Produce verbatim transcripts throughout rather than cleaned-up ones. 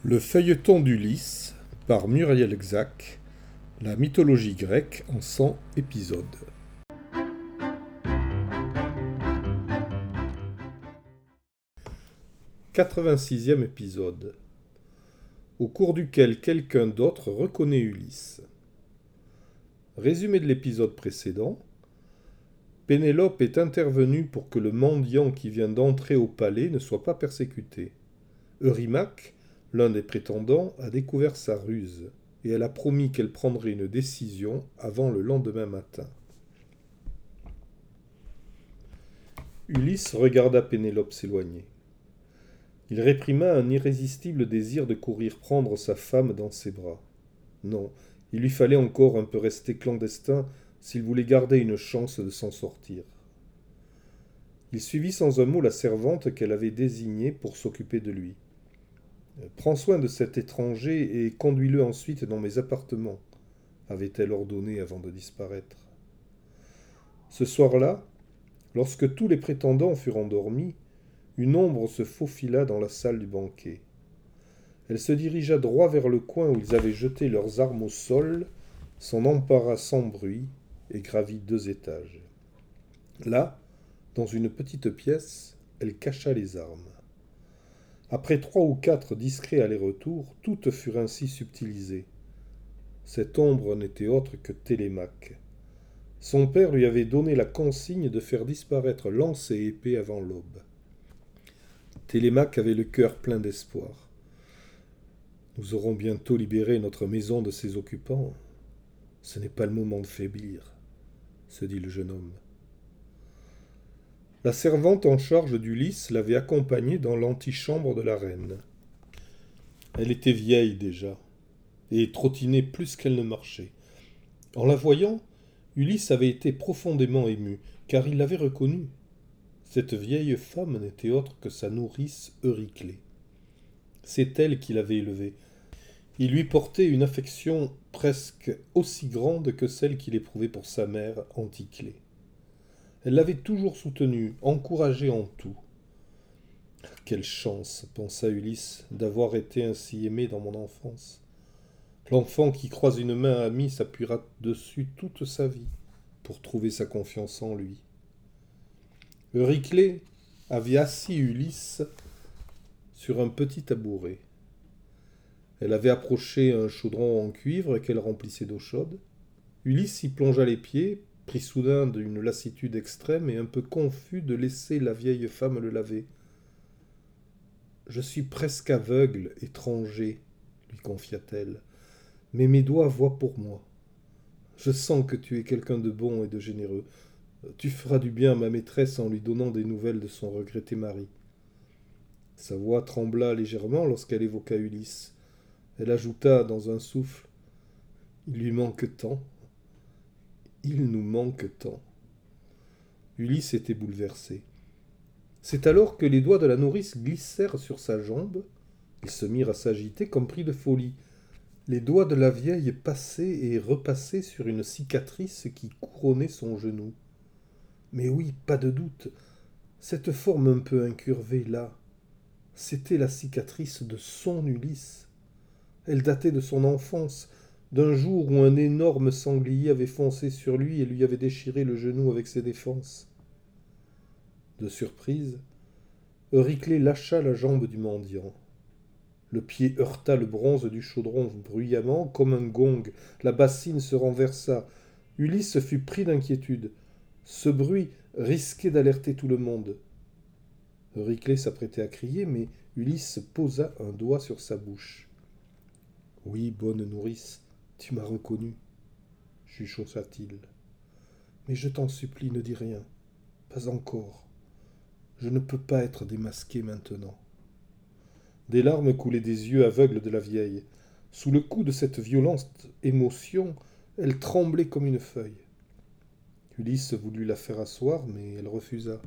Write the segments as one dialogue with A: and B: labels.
A: Le feuilleton d'Ulysse par Muriel Xack, la mythologie grecque en cent épisodes. quatre-vingt-sixième épisode, au cours duquel quelqu'un d'autre reconnaît Ulysse. Résumé de l'épisode précédent, Pénélope est intervenue pour que le mendiant qui vient d'entrer au palais ne soit pas persécuté. Eurymaque, l'un des prétendants, a découvert sa ruse, et elle a promis qu'elle prendrait une décision avant le lendemain matin. Ulysse regarda Pénélope s'éloigner. Il réprima un irrésistible désir de courir prendre sa femme dans ses bras. Non, il lui fallait encore un peu rester clandestin s'il voulait garder une chance de s'en sortir. Il suivit sans un mot la servante qu'elle avait désignée pour s'occuper de lui. « Prends soin de cet étranger et conduis-le ensuite dans mes appartements », avait-elle ordonné avant de disparaître. Ce soir-là, lorsque tous les prétendants furent endormis, une ombre se faufila dans la salle du banquet. Elle se dirigea droit vers le coin où ils avaient jeté leurs armes au sol, s'en empara sans bruit et gravit deux étages. Là, dans une petite pièce, elle cacha les armes. Après trois ou quatre discrets allers-retours, toutes furent ainsi subtilisées. Cette ombre n'était autre que Télémaque. Son père lui avait donné la consigne de faire disparaître lance et épée avant l'aube. Télémaque avait le cœur plein d'espoir. « Nous aurons bientôt libéré notre maison de ses occupants. Ce n'est pas le moment de faiblir, » se dit le jeune homme. La servante en charge d'Ulysse l'avait accompagné dans l'antichambre de la reine. Elle était vieille déjà, et trottinait plus qu'elle ne marchait. En la voyant, Ulysse avait été profondément ému, car il l'avait reconnue. Cette vieille femme n'était autre que sa nourrice Euryclée. C'est elle qui l'avait élevée. Il lui portait une affection presque aussi grande que celle qu'il éprouvait pour sa mère Anticlée. Elle l'avait toujours soutenu, encouragé en tout. « Quelle chance, pensa Ulysse, d'avoir été ainsi aimé dans mon enfance. L'enfant qui croise une main amie s'appuiera dessus toute sa vie pour trouver sa confiance en lui. » Euryclée avait assis Ulysse sur un petit tabouret. Elle avait approché un chaudron en cuivre qu'elle remplissait d'eau chaude. Ulysse y plongea les pieds, pris soudain d'une lassitude extrême et un peu confus de laisser la vieille femme le laver. « Je suis presque aveugle, étranger, » lui confia-t-elle, « mais mes doigts voient pour moi. Je sens que tu es quelqu'un de bon et de généreux. Tu feras du bien à ma maîtresse en lui donnant des nouvelles de son regretté mari. » Sa voix trembla légèrement lorsqu'elle évoqua Ulysse. Elle ajouta dans un souffle, « Il lui manque tant. Il nous manque tant. » Ulysse était bouleversé. C'est alors que les doigts de la nourrice glissèrent sur sa jambe. Ils se mirent à s'agiter comme pris de folie. Les doigts de la vieille passaient et repassaient sur une cicatrice qui couronnait son genou. Mais oui, pas de doute, cette forme un peu incurvée là, c'était la cicatrice de son Ulysse. Elle datait de son enfance, d'un jour où un énorme sanglier avait foncé sur lui et lui avait déchiré le genou avec ses défenses. De surprise, Euryclée lâcha la jambe du mendiant. Le pied heurta le bronze du chaudron bruyamment, comme un gong. La bassine se renversa. Ulysse fut pris d'inquiétude. Ce bruit risquait d'alerter tout le monde. Euryclée s'apprêtait à crier, mais Ulysse posa un doigt sur sa bouche. « Oui, bonne nourrice, tu m'as reconnu, » chuchota-t-il. « Mais je t'en supplie, ne dis rien. Pas encore. Je ne peux pas être démasqué maintenant. » Des larmes coulaient des yeux aveugles de la vieille. Sous le coup de cette violente émotion, elle tremblait comme une feuille. Ulysse voulut la faire asseoir, mais elle refusa.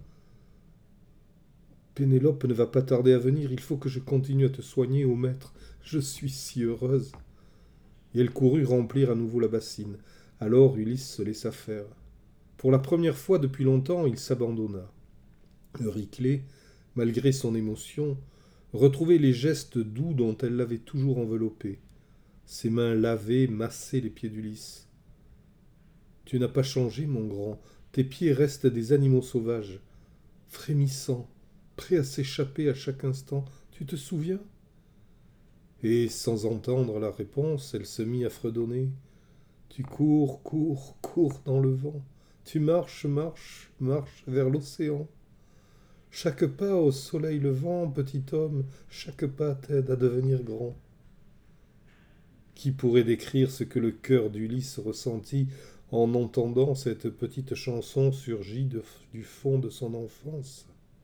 A: « Pénélope ne va pas tarder à venir, il faut que je continue à te soigner, ô maître. Je suis si heureuse. » Et elle courut remplir à nouveau la bassine. Alors Ulysse se laissa faire. Pour la première fois depuis longtemps, il s'abandonna. Euryclée, malgré son émotion, retrouver les gestes doux dont elle l'avait toujours enveloppé. Ses mains lavées massaient les pieds d'Ulysse. « Tu n'as pas changé, mon grand. Tes pieds restent des animaux sauvages, frémissants, prêts à s'échapper à chaque instant. Tu te souviens ?» Et sans entendre la réponse, elle se mit à fredonner. « Tu cours, cours, cours dans le vent. Tu marches, marches, marches vers l'océan. Chaque pas au soleil levant, petit homme, chaque pas t'aide à devenir grand. » Qui pourrait décrire ce que le cœur d'Ulysse ressentit en entendant cette petite chanson surgie de, du fond de son enfance?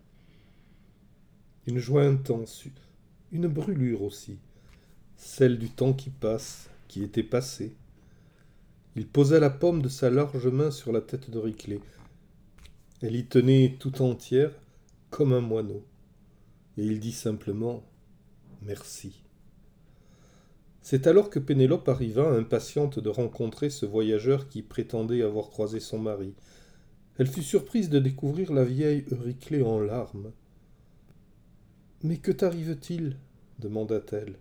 A: Une joie intense, une brûlure aussi, celle du temps qui passe, qui était passé. Il posa la paume de sa large main sur la tête d'Euryclée. Elle y tenait tout entière, comme un moineau. Et il dit simplement « Merci ». C'est alors que Pénélope arriva, impatiente de rencontrer ce voyageur qui prétendait avoir croisé son mari. Elle fut surprise de découvrir la vieille Euryclée en larmes. « Mais que t'arrive-t-il » demanda-t-elle.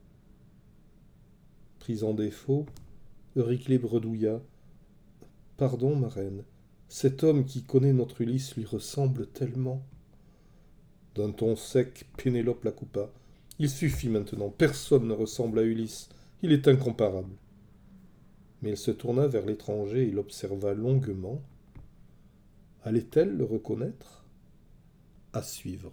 A: Prise en défaut, Euryclée bredouilla. « Pardon, ma reine, cet homme qui connaît notre Ulysse lui ressemble tellement. » D'un ton sec, Pénélope la coupa. « Il suffit maintenant, personne ne ressemble à Ulysse, il est incomparable. » Mais elle se tourna vers l'étranger et l'observa longuement. Allait-elle le reconnaître? À suivre.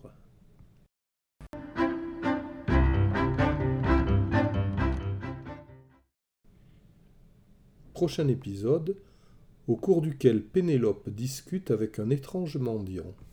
A: Prochain épisode, au cours duquel Pénélope discute avec un étrange mendiant.